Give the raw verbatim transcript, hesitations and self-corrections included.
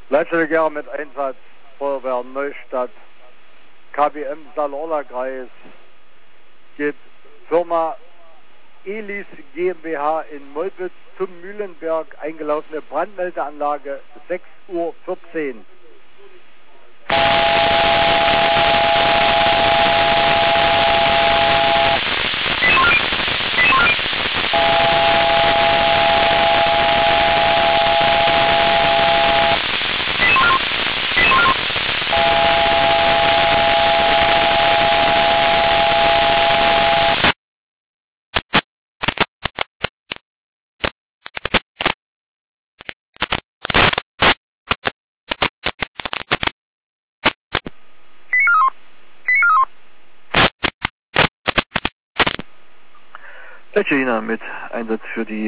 Letzte Jahr mit Einsatz Feuerwehr Neustadt, K B M Saarlorder-Kreis, geht Firma Elis GmbH in Molbitz zum Mühlenberg, eingelaufene Brandmeldeanlage sechs Uhr vierzehn. China mit Einsatz für die